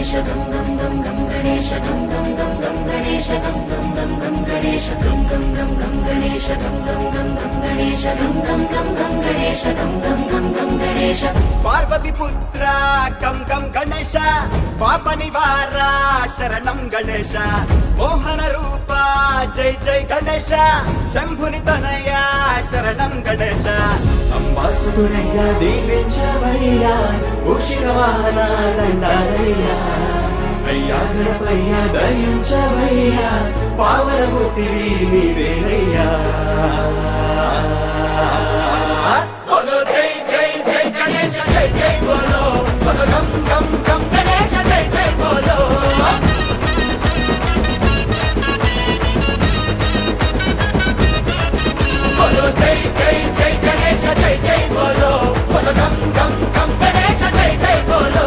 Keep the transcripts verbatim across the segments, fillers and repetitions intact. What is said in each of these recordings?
गणेश गं गं गं गं गणेश गं गं गं गं गणेश गं गं गं गं गणेश गं गं गं गं गणेश गं गं गं गं गणेश गं गं गं गं गणेश गं गं गं गं गणेश पार्वती पुत्रा गं गं गणेश पाप निवारा शरणं गणेश मोहन रूपा जय जय गणेश शंभुनि तनया शरणं गणेश अंबासुदुडయ్యా దీవించవయ్యా మూషిక వాహన దండాలయ్యా అయ్యా గణపయ్యా దయించవయ్యా పావనమూర్తివి నీవేనయ్యా బోలో జై జై జై గణేశ జై జై బోలో బోలో గం గం గం గణేశ జై జై బోలో బోలో జై జై జై గణేశ జై జై బోలో బోలో గం గం గం గణేశ జై జై బోలో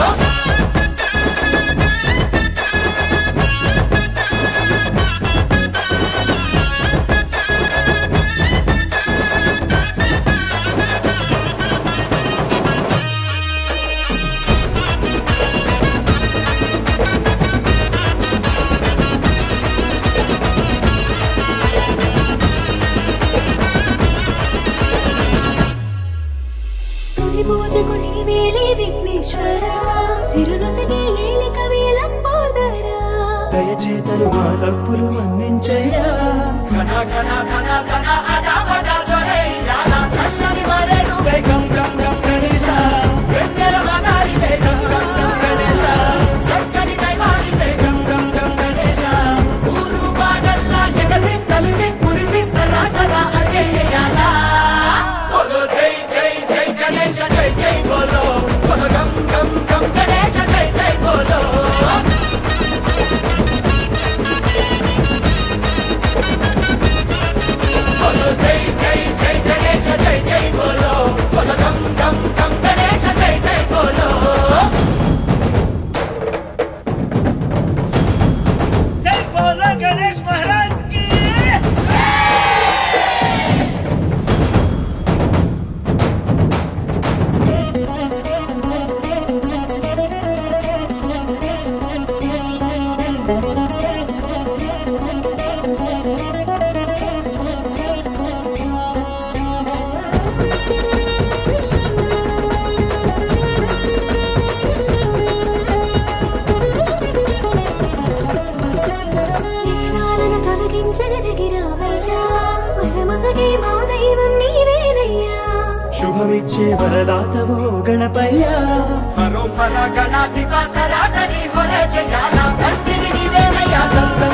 పూజకు నీవేలే విఘ్నేశ్వరా సిరునొసగి ఏలిక వేలంబోదరా దయచేతను మా తప్పులు మన్నించయ్యా ఘన ఘన ఘన ఘన అడబడ జొరయ్యా చల్లని మరెడు గం గం గం గణేశ వెన్నెల మగారి గం గం గం గణేశ చక్కని దైవాని గం గం గం గణేశ ఊరు బాడల్లా జగసి కలిసి పురిసి సదా సదా అడిగేయాలా బోలో జై జై జై గణేశ జై జై బోలో బోలో గం గం గం గణేశ జై జై బోలో బోలో జై జై జై గణేశ జై జై బోలో బోలో గం గం గం గణేశ జై జై బోలో జై బోలో గణేష్ మహారాజ్ కి విఘ్నాలను తొలగించగలిగిరావయ్యా వరముసగి మా దైవం నీవేనయ్యా శుభమిచ్చే వరదాతవో గణపయ్యా హరోం హర గణాధిప సరాసరి హొర జయాల తండ్రివి నీవేనయ్యా గం గం